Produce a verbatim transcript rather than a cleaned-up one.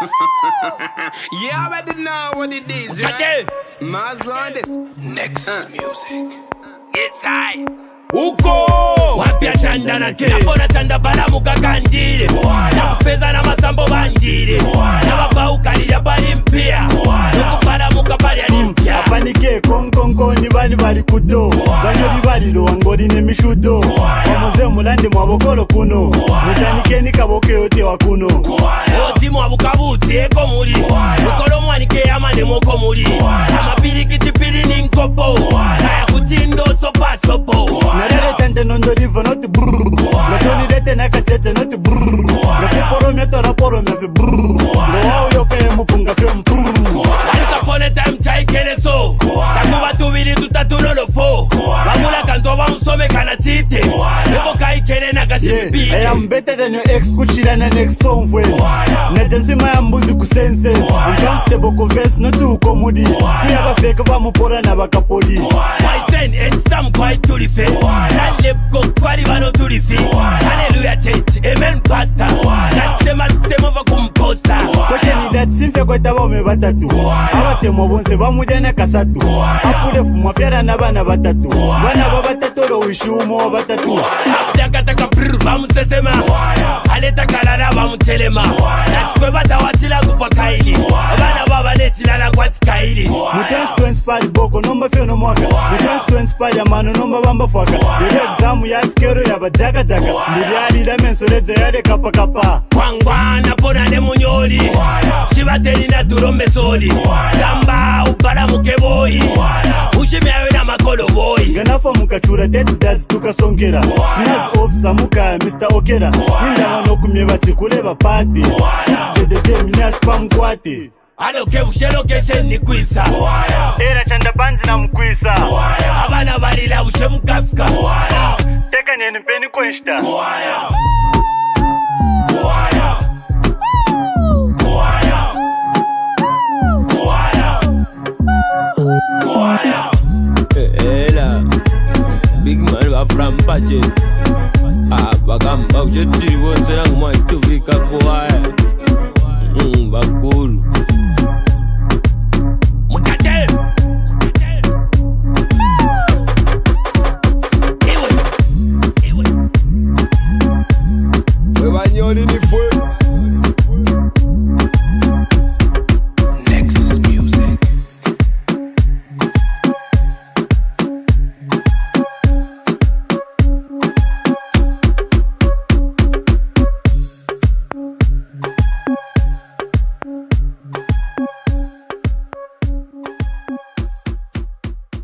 You already know what it is, right? Mars on this. Nexus uh. Music. Yes, I. Uko wapya chanda na ke napona chanda bala mukakandire nakupeza na masambo bandire nababaukalira bali mpya nokupala mukapali alimpya apanike konkonko ni bali bali kudo banyoli bali lo ngori ne mishudo omuze mulande mwabokolo kuno mutanike ni kaboke yote wakuno oti mwabukabuti eko muri mukolo mwanike amane moko muri amapili kitipili ni nkopo kaya kutindo sopa sopo Narele tente nondo rivo not brrrr Natoni rete na katete not brrrr Nati poro me tora poro me fe brrrr Loao yoke mupunga fe mprrrr Once upon a time chai kene so Takuba tuvili tutatuno lo fo Wamula kanto wa msome kana chite Nebo kai kene na kashipite I am better than your ex kuchila na next song fwe Na jensima ya mbuzi kusense Uncomfortable confess not to ukomudi Kuya ba fake ba mupora na bakapodi My sen and stam quite to the face That lip go kwari bano to the face Hallelujah church, amen pastor That's the system of a composter Kweke ni that simfe kwa taba ume batatu Awate mwabonse bamujana kasatu Apule fuma fiara na bana batatu Wana babatatu lo wishumo batatu Abdakataka brrr bamusesema Aleta kalala bamutelema Natsikwe bata watila kufa kaili Bana baba letila kwa tikaili Mutensi to inspire boko nomba feo no mwaka Mutensi to inspire ya mano nomba bamba fwaka Dere examu ya skero ya bajaga jaga Miliari la menso leje yale kapa kapa Kwangwana pona ne munyoli Shibateli na turome soli Gamba upala mukeboi Ushimiawe na makolo boy Ganafa mukachura dead dads tukasongera Snaz officer muka Mister Okera Ninda wano kumyebati kuleba party Dedede minas pa mkwati Aloke ushelo keshe ni kwisa Era chanda banzi na mkwisa Abana balila ushe mkafika Teka nyeni peni kwenshta Kwaya Kwaya Kwaya Kwaya Kwaya Ela Big man wa from budget Ah bagamba ujeti wonse na ngumwa ituvika kwaya